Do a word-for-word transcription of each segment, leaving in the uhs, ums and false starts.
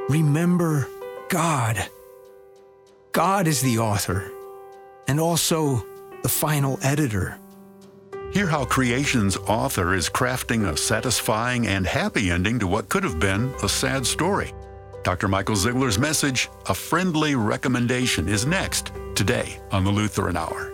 remember God. God is the author and also the final editor. Hear how creation's author is crafting a satisfying and happy ending to what could have been a sad story. Doctor Michael Zeigler's message, A Friendly Recommendation, is next, today on the Lutheran Hour.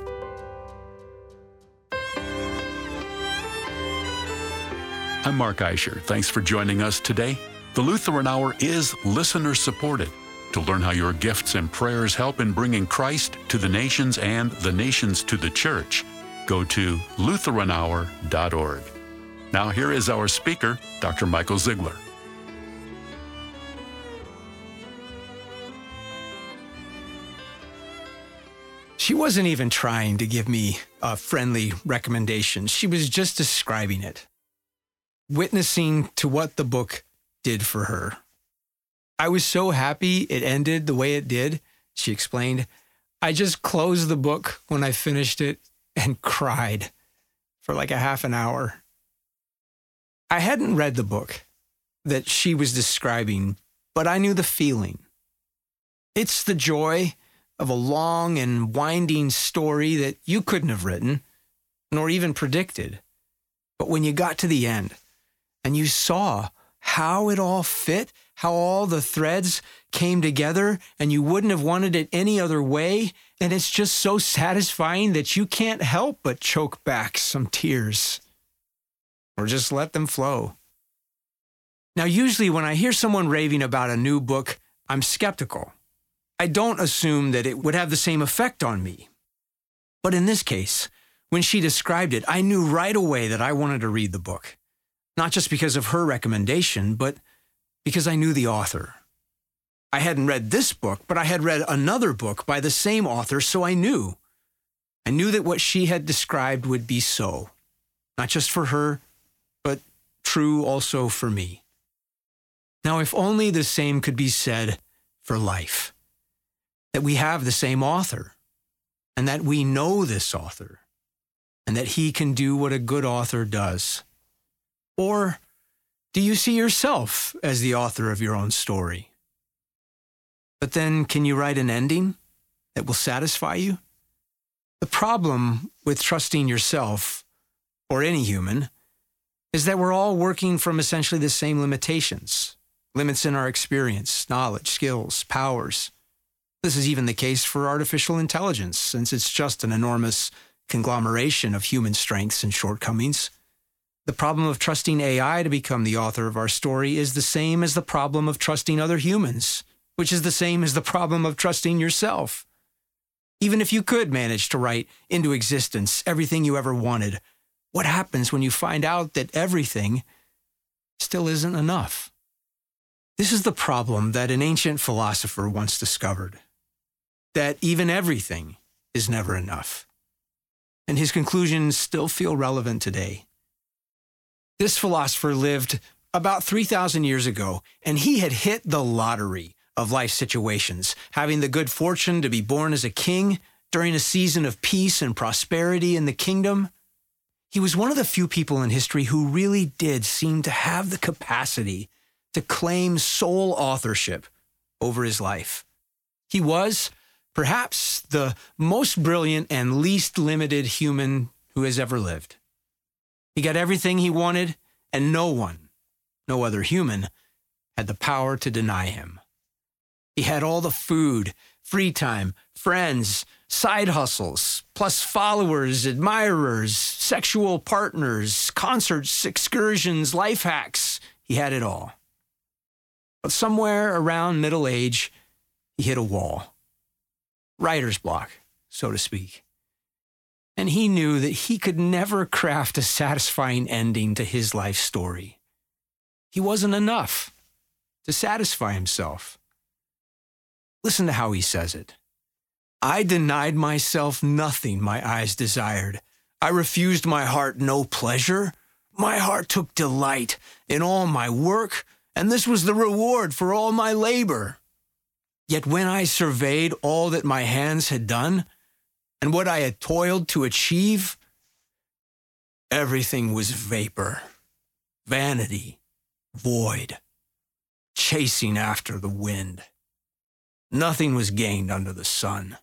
I'm Mark Eicher. Thanks for joining us today. The Lutheran Hour is listener-supported. To learn how your gifts and prayers help in bringing Christ to the nations and the nations to the church, go to lutheran hour dot org. Now here is our speaker, Doctor Michael Zeigler. She wasn't even trying to give me a friendly recommendation. She was just describing it, witnessing to what the book did for her. I was so happy it ended the way it did, she explained. I just closed the book when I finished it and cried for like a half an hour. I hadn't read the book that she was describing, but I knew the feeling. It's the joy of a long and winding story that you couldn't have written, nor even predicted. But when you got to the end and you saw how it all fit, how all the threads came together, and you wouldn't have wanted it any other way, and it's just so satisfying that you can't help but choke back some tears or just let them flow. Now, usually when I hear someone raving about a new book, I'm skeptical. I don't assume that it would have the same effect on me. But in this case, when she described it, I knew right away that I wanted to read the book. Not just because of her recommendation, but because I knew the author. I hadn't read this book, but I had read another book by the same author, so I knew. I knew that what she had described would be so. Not just for her, but true also for me. Now, if only the same could be said for life. That we have the same author, and that we know this author, and that he can do what a good author does. Or do you see yourself as the author of your own story? But then, can you write an ending that will satisfy you? The problem with trusting yourself, or any human, is that we're all working from essentially the same limitations. Limits in our experience, knowledge, skills, powers. This is even the case for artificial intelligence, since it's just an enormous conglomeration of human strengths and shortcomings. The problem of trusting A I to become the author of our story is the same as the problem of trusting other humans, which is the same as the problem of trusting yourself. Even if you could manage to write into existence everything you ever wanted, what happens when you find out that everything still isn't enough? This is the problem that an ancient philosopher once discovered, that even everything is never enough. And his conclusions still feel relevant today. This philosopher lived about three thousand years ago, and he had hit the lottery of life situations, having the good fortune to be born as a king during a season of peace and prosperity in the kingdom. He was one of the few people in history who really did seem to have the capacity to claim sole authorship over his life. He was perhaps the most brilliant and least limited human who has ever lived. He got everything he wanted, and no one, no other human, had the power to deny him. He had all the food, free time, friends, side hustles, plus followers, admirers, sexual partners, concerts, excursions, life hacks. He had it all. But somewhere around middle age, he hit a wall. Writer's block, so to speak. And he knew that he could never craft a satisfying ending to his life story. He wasn't enough to satisfy himself. Listen to how he says it. I denied myself nothing my eyes desired. I refused my heart no pleasure. My heart took delight in all my work, and this was the reward for all my labor. Yet when I surveyed all that my hands had done, and what I had toiled to achieve, everything was vapor, vanity, void. chasing after the wind. Nothing was gained under the sun.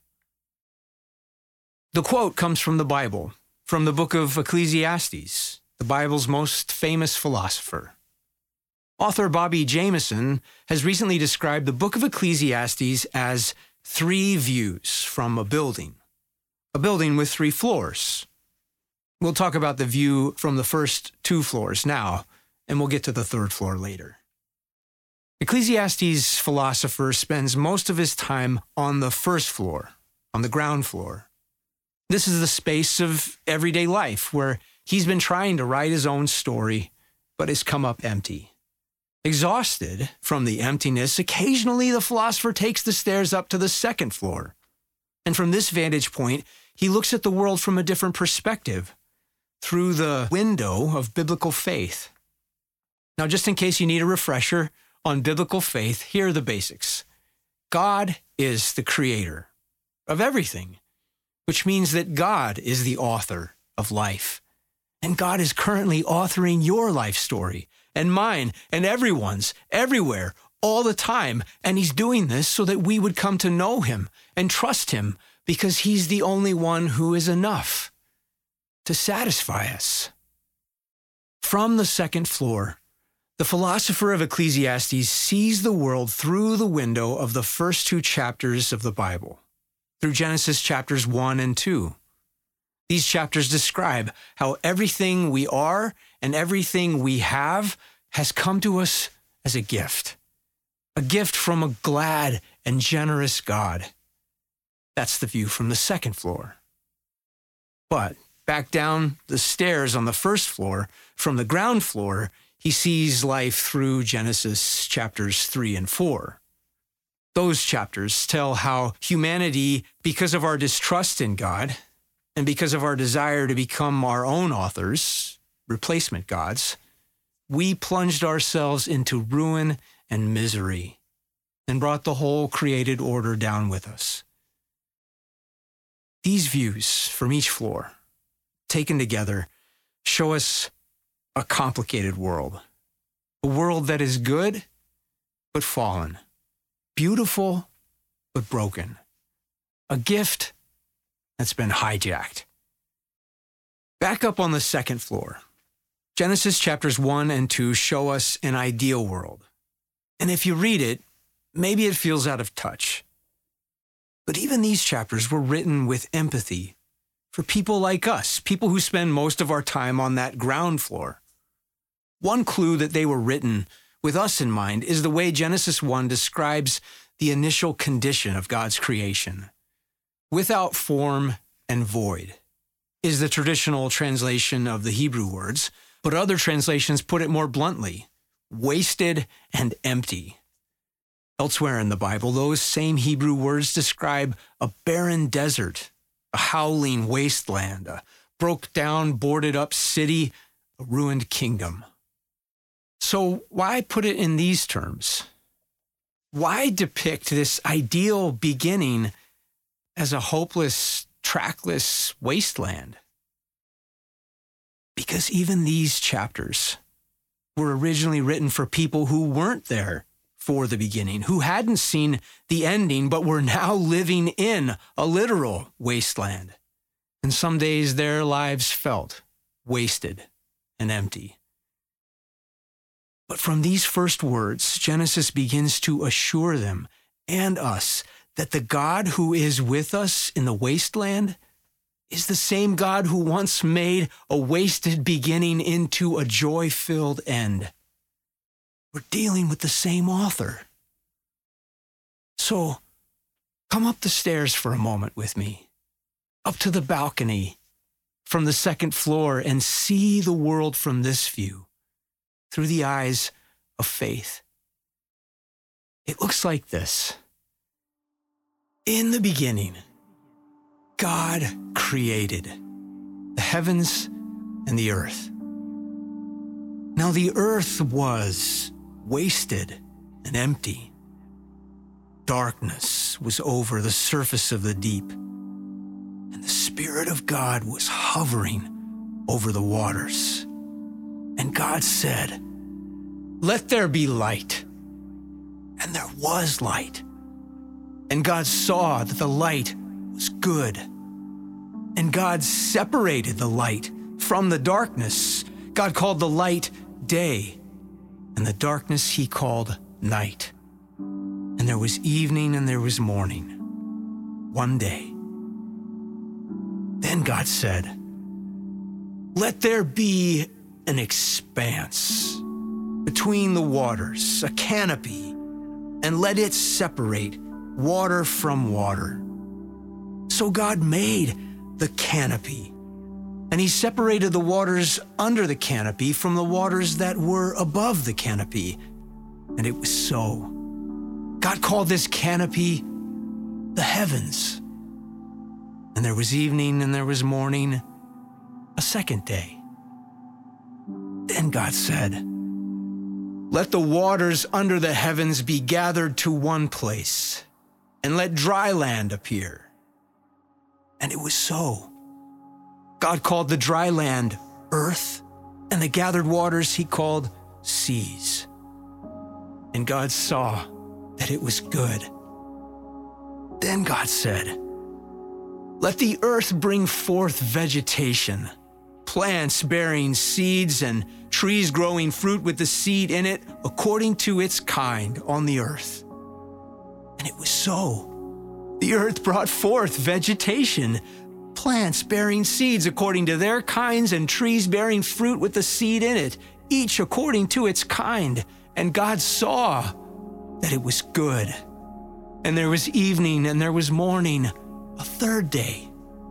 The quote comes from the Bible, from the book of Ecclesiastes, the Bible's most famous philosopher. Author Bobby Jameson has recently described the book of Ecclesiastes as three views from a building, a building with three floors. We'll talk about the view from the first two floors now, and we'll get to the third floor later. Ecclesiastes' philosopher spends most of his time on the first floor, on the ground floor. This is the space of everyday life where he's been trying to write his own story, but has come up empty. Exhausted from the emptiness, occasionally the philosopher takes the stairs up to the second floor. And from this vantage point, he looks at the world from a different perspective, through the window of biblical faith. Now, just in case you need a refresher on biblical faith, here are the basics. God is the creator of everything, which means that God is the author of life. And God is currently authoring your life story, and mine, and everyone's, everywhere, all the time. And he's doing this so that we would come to know him and trust him, because he's the only one who is enough to satisfy us. From the second floor, the philosopher of Ecclesiastes sees the world through the window of the first two chapters of the Bible, through Genesis chapters one and two. These chapters describe how everything we are and everything we have has come to us as a gift, a gift from a glad and generous God. That's the view from the second floor. But back down the stairs on the first floor, from the ground floor, he sees life through Genesis chapters three and four. Those chapters tell how humanity, because of our distrust in God, and because of our desire to become our own authors, replacement gods, we plunged ourselves into ruin and misery and brought the whole created order down with us. These views from each floor, taken together, show us a complicated world, a world that is good but fallen, beautiful but broken, a gift that's been hijacked. Back up on the second floor, Genesis chapters one and two show us an ideal world. And if you read it, maybe it feels out of touch. But even these chapters were written with empathy for people like us, people who spend most of our time on that ground floor. One clue that they were written with us in mind is the way Genesis one describes the initial condition of God's creation. Without form and void is the traditional translation of the Hebrew words, but other translations put it more bluntly, wasted and empty. Elsewhere in the Bible, those same Hebrew words describe a barren desert, a howling wasteland, a broke-down, boarded-up city, a ruined kingdom. So why put it in these terms? Why depict this ideal beginning as a hopeless, trackless wasteland? Because even these chapters were originally written for people who weren't there for the beginning, who hadn't seen the ending, but were now living in a literal wasteland. And some days their lives felt wasted and empty. But from these first words, Genesis begins to assure them and us that the God who is with us in the wasteland is the same God who once made a wasted beginning into a joy-filled end. We're dealing with the same author. So come up the stairs for a moment with me, up to the balcony from the second floor, and see the world from this view, through the eyes of faith. It looks like this. In the beginning, God created the heavens and the earth. Now the earth was wasted and empty. Darkness was over the surface of the deep, and the Spirit of God was hovering over the waters. And God said, "Let there be light." and there was light. And God saw that the light was good. And God separated the light from the darkness. God called the light day, and the darkness he called night. And there was evening and there was morning, one day. Then God said, "Let there be an expanse between the waters, a canopy, and let it separate water from water." So God made the canopy, and he separated the waters under the canopy from the waters that were above the canopy. And it was so. God called this canopy the heavens. And there was evening and there was morning, a second day. Then God said, "Let the waters under the heavens be gathered to one place, and let dry land appear." And it was so. God called the dry land earth, and the gathered waters he called seas. And God saw that it was good. Then God said, "Let the earth bring forth vegetation, plants bearing seeds and trees growing fruit with the seed in it according to its kind on the earth." And it was so. The earth brought forth vegetation, plants bearing seeds according to their kinds, and trees bearing fruit with the seed in it, each according to its kind. And God saw that it was good. And there was evening and there was morning, a third day.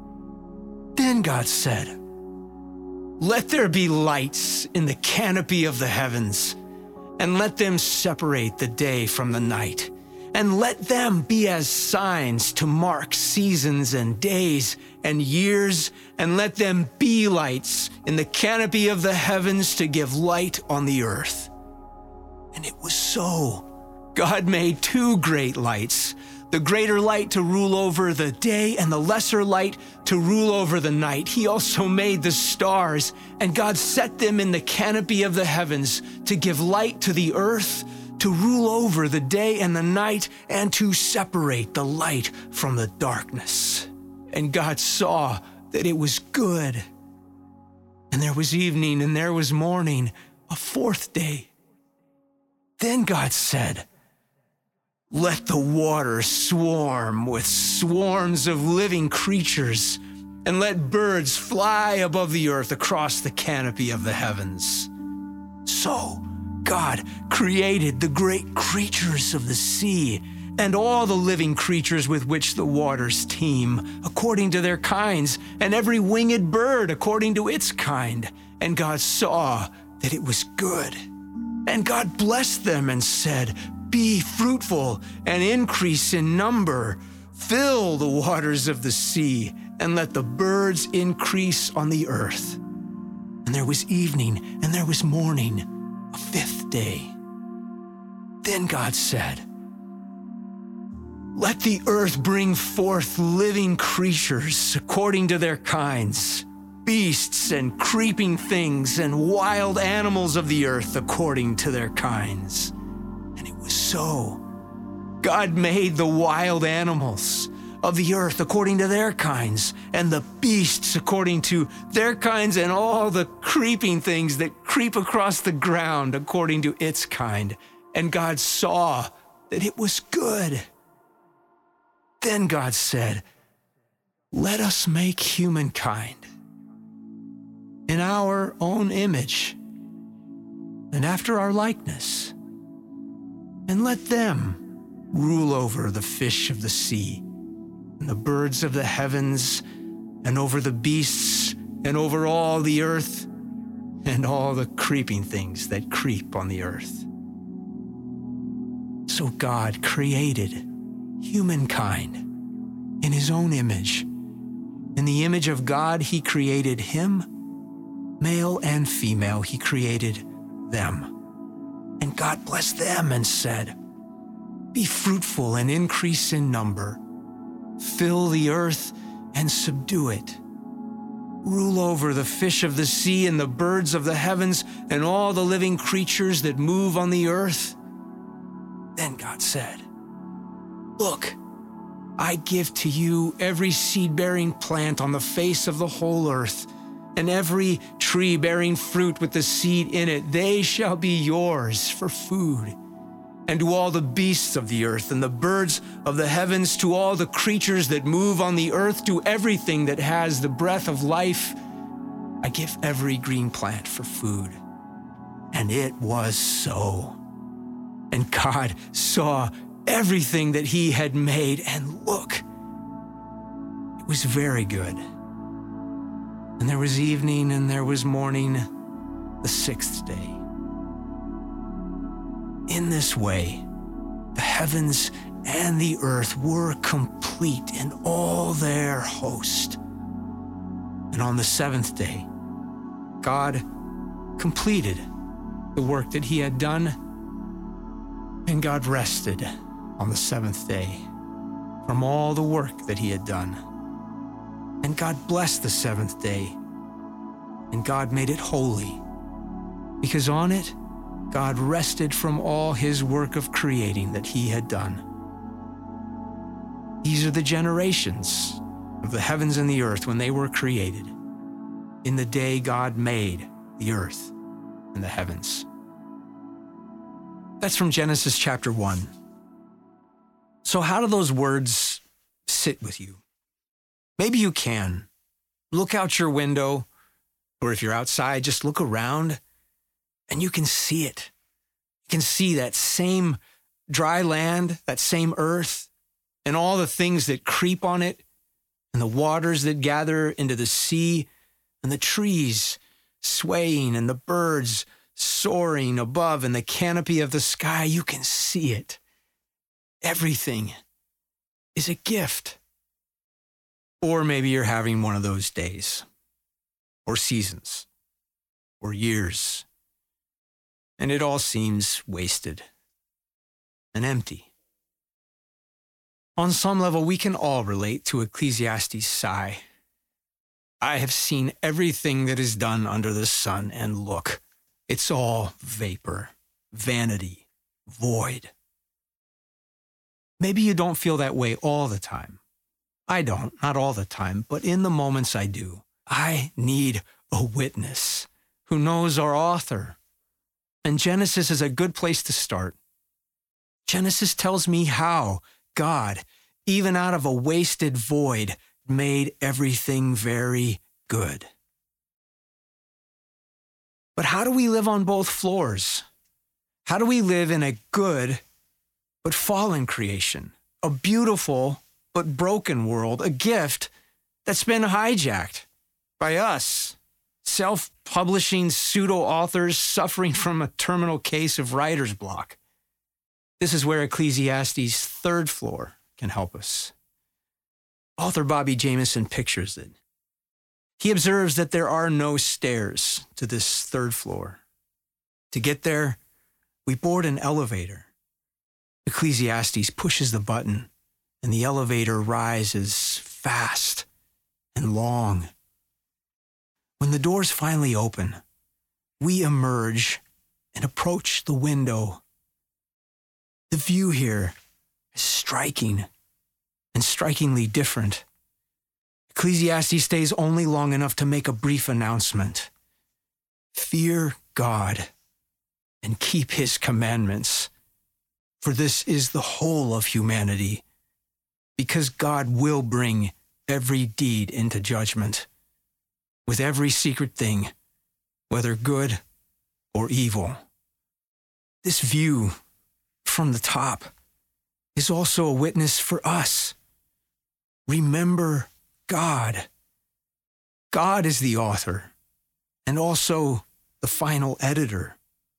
Then God said, "Let there be lights in the canopy of the heavens, and let them separate the day from the night. And let them be as signs to mark seasons and days and years, and let them be lights in the canopy of the heavens to give light on the earth." And it was so. God made two great lights, the greater light to rule over the day and the lesser light to rule over the night. He also made the stars, and God set them in the canopy of the heavens to give light to the earth, to rule over the day and the night, and to separate the light from the darkness. And God saw that it was good. And there was evening and there was morning, a fourth day. Then God said, "Let the water swarm with swarms of living creatures, and let birds fly above the earth across the canopy of the heavens." So God created the great creatures of the sea and all the living creatures with which the waters teem, according to their kinds, and every winged bird according to its kind. And God saw that it was good. And God blessed them and said, "Be fruitful and increase in number. Fill the waters of the sea, and let the birds increase on the earth." And there was evening and there was morning, a fifth day. Then God said, "Let the earth bring forth living creatures according to their kinds, beasts and creeping things and wild animals of the earth according to their kinds." And it was so. God made the wild animals of the earth according to their kinds, and the beasts according to their kinds, and all the creeping things that creep across the ground according to its kind. And God saw that it was good. Then God said, "Let us make humankind in our own image and after our likeness, and let them rule over the fish of the sea and the birds of the heavens, and over the beasts, and over all the earth, and all the creeping things that creep on the earth." So God created humankind in his own image. In the image of God, he created him. Male and female, he created them. And God blessed them and said, "Be fruitful and increase in number. Fill the earth and subdue it. Rule over the fish of the sea and the birds of the heavens and all the living creatures that move on the earth." Then God said, "Look, I give to you every seed-bearing plant on the face of the whole earth, and every tree bearing fruit with the seed in it. They shall be yours for food. And to all the beasts of the earth and the birds of the heavens, to all the creatures that move on the earth, to everything that has the breath of life, I give every green plant for food." And it was so. And God saw everything that he had made, and look, it was very good. And there was evening and there was morning, the sixth day. In this way, the heavens and the earth were complete in all their host. And on the seventh day, God completed the work that he had done, and God rested on the seventh day from all the work that he had done. And God blessed the seventh day, and God made it holy, because on it, God rested from all his work of creating that he had done. These are the generations of the heavens and the earth when they were created, in the day God made the earth and the heavens. That's from Genesis chapter one. So how do those words sit with you? Maybe you can. Look out your window, or if you're outside, just look around, and you can see it. You can see that same dry land, that same earth, and all the things that creep on it, and the waters that gather into the sea, and the trees swaying, and the birds soaring above in the canopy of the sky. You can see it. Everything is a gift. Or maybe you're having one of those days, or seasons, or years, and it all seems wasted and empty. On some level, we can all relate to Ecclesiastes' sigh. I have seen everything that is done under the sun, and look, it's all vapor, vanity, void. Maybe you don't feel that way all the time. I don't, not all the time, but in the moments I do. I need a witness who knows our author. And Genesis is a good place to start. Genesis tells me how God, even out of a wasted void, made everything very good. But how do we live on both floors? How do we live in a good but fallen creation, a beautiful but broken world, a gift that's been hijacked by us, self-publishing pseudo-authors suffering from a terminal case of writer's block? This is where Ecclesiastes' third floor can help us. Author Bobby Jamieson pictures it. He observes that there are no stairs to this third floor. To get there, we board an elevator. Ecclesiastes pushes the button, and the elevator rises fast and long. When the doors finally open, we emerge and approach the window. The view here is striking and strikingly different. Ecclesiastes stays only long enough to make a brief announcement. Fear God and keep his commandments, for this is the whole of humanity, because God will bring every deed into judgment, with every secret thing, whether good or evil. This view from the top is also a witness for us. Remember God. God is the author and also the final editor.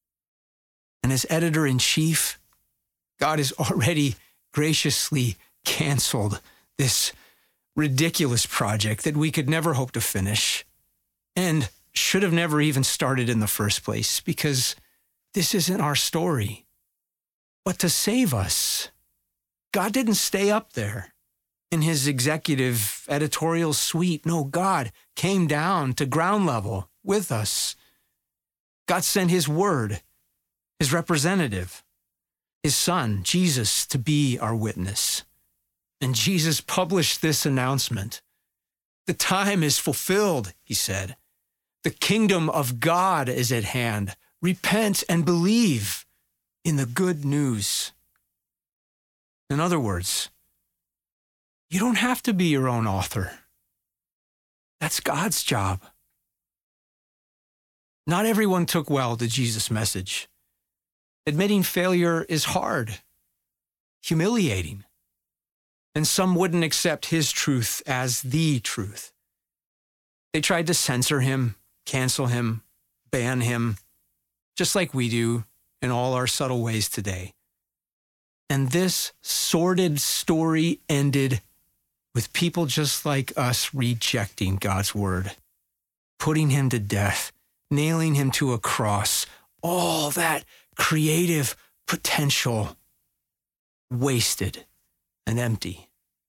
And as editor-in-chief, God has already graciously canceled this ridiculous project that we could never hope to finish and should have never even started in the first place, because this isn't our story. But to save us, God didn't stay up there in his executive editorial suite. No, God came down to ground level with us. God sent his word, his representative, his son, Jesus, to be our witness. And Jesus published this announcement. The time is fulfilled, he said. The kingdom of God is at hand. Repent and believe in the good news. In other words, you don't have to be your own author. That's God's job. Not everyone took well to Jesus' message. Admitting failure is hard, humiliating, and some wouldn't accept his truth as the truth. They tried to censor him, cancel him, ban him, just like we do in all our subtle ways today. And this sordid story ended with people just like us rejecting God's word, putting him to death, nailing him to a cross, all that creative potential wasted and empty.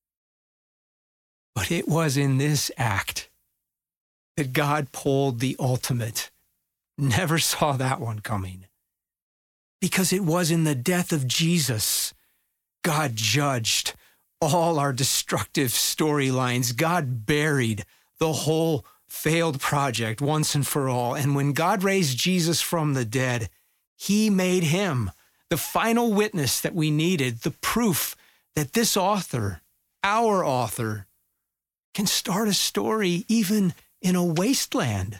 But it was in this act that God pulled the ultimate. Never saw that one coming. Because it was in the death of Jesus, God judged all our destructive storylines. God buried the whole failed project once and for all. And when God raised Jesus from the dead, he made him the final witness that we needed, the proof that this author, our author, can start a story even in a wasteland.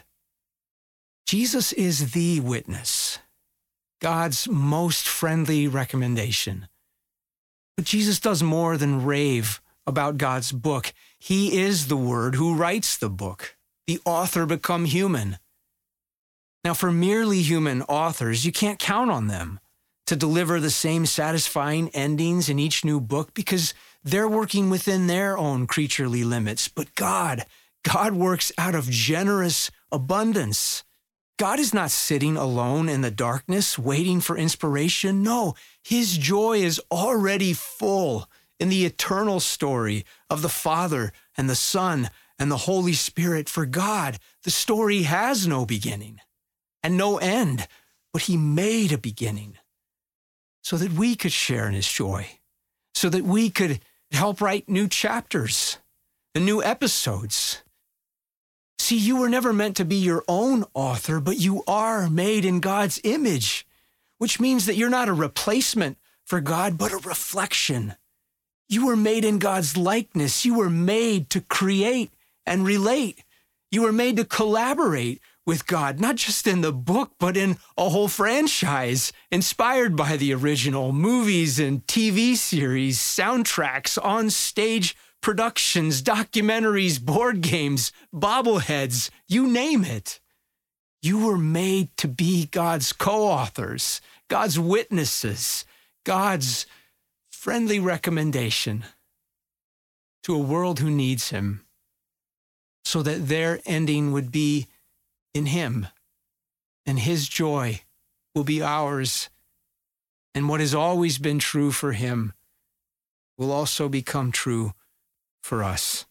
Jesus is the witness, God's most friendly recommendation. But Jesus does more than rave about God's book. He is the Word who writes the book, the author become human. Now, for merely human authors, you can't count on them to deliver the same satisfying endings in each new book because they're working within their own creaturely limits. But God, God works out of generous abundance. God is not sitting alone in the darkness waiting for inspiration. No, his joy is already full in the eternal story of the Father and the Son and the Holy Spirit. For God, the story has no beginning and no end, but he made a beginning so that we could share in his joy, so that we could help write new chapters and new episodes. See, you were never meant to be your own author, but you are made in God's image, which means that you're not a replacement for God, but a reflection. You were made in God's likeness. You were made to create and relate. You were made to collaborate with God, not just in the book, but in a whole franchise inspired by the original, movies and T V series, soundtracks, on-stage productions, documentaries, board games, bobbleheads, you name it. You were made to be God's co-authors, God's witnesses, God's friendly recommendation to a world who needs him, so that their ending would be in him, and his joy will be ours. And what has always been true for him will also become true for us.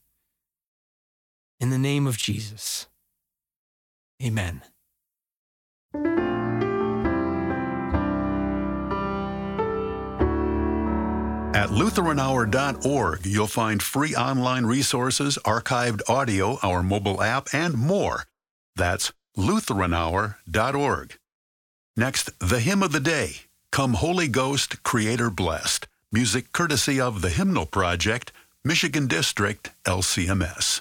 In the name of Jesus, amen. At Lutheran Hour dot org, you'll find free online resources, archived audio, our mobile app, and more. That's Lutheran Hour dot org. Next, the hymn of the day, Come Holy Ghost, Creator Blessed. Music courtesy of the Hymnal Project, Michigan District, L C M S.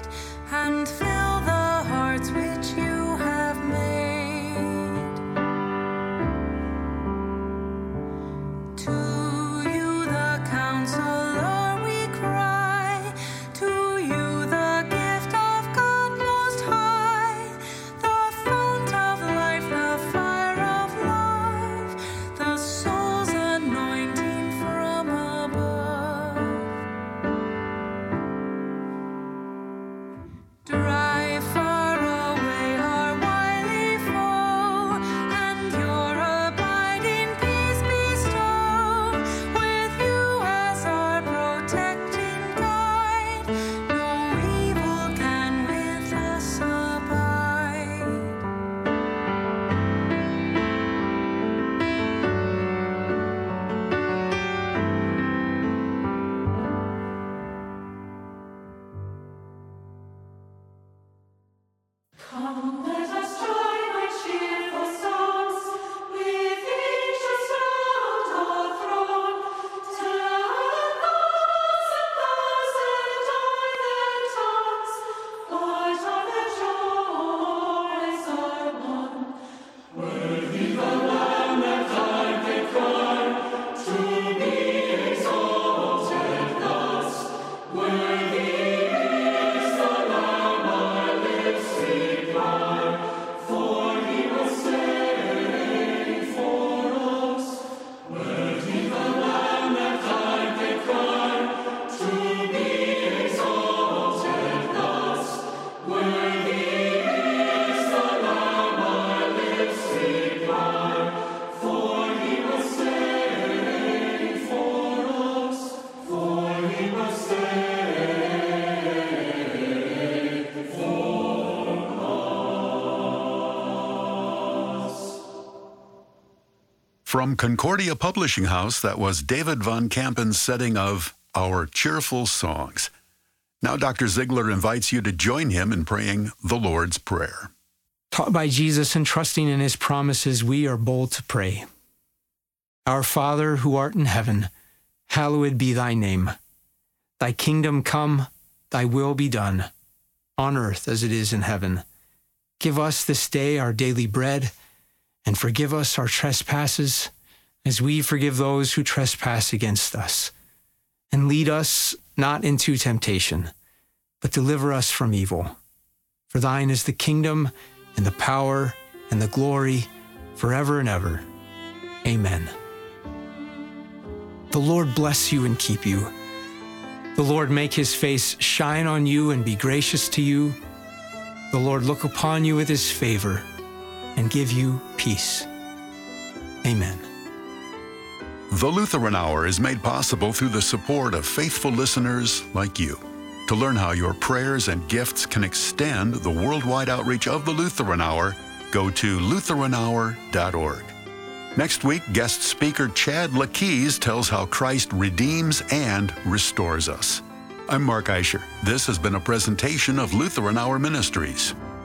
And fill the hearts which you have made. Come, let us join our cheerful songs, with angels round our throne. Ten thousand thousand are their tongues, but on the joys are one. Worthy the Lamb that died the cry, to be exalted thus. Worthy is the Lamb our lips decry, for he was slain for us. Worthy the Lamb that died the cry, to be exalted thus. Worthy is the Lamb our lips decry, for he was slain for us. For he was slain for us. From Concordia Publishing House, that was David Von Kampen's setting of Our Cheerful Songs. Now Doctor Ziegler invites you to join him in praying the Lord's Prayer. Taught by Jesus and trusting in his promises, we are bold to pray. Our Father, who art in heaven, hallowed be thy name. Thy kingdom come, thy will be done, on earth as it is in heaven. Give us this day our daily bread, and forgive us our trespasses, as we forgive those who trespass against us. And lead us not into temptation, but deliver us from evil. For thine is the kingdom, and the power, and the glory, forever and ever. Amen. The Lord bless you and keep you. The Lord make his face shine on you and be gracious to you. The Lord look upon you with his favor and give you peace. Amen. The Lutheran Hour is made possible through the support of faithful listeners like you. To learn how your prayers and gifts can extend the worldwide outreach of the Lutheran Hour, go to lutheran hour dot org. Next week, guest speaker Chad Lakeys tells how Christ redeems and restores us. I'm Mark Eicher. This has been a presentation of Lutheran Hour Ministries.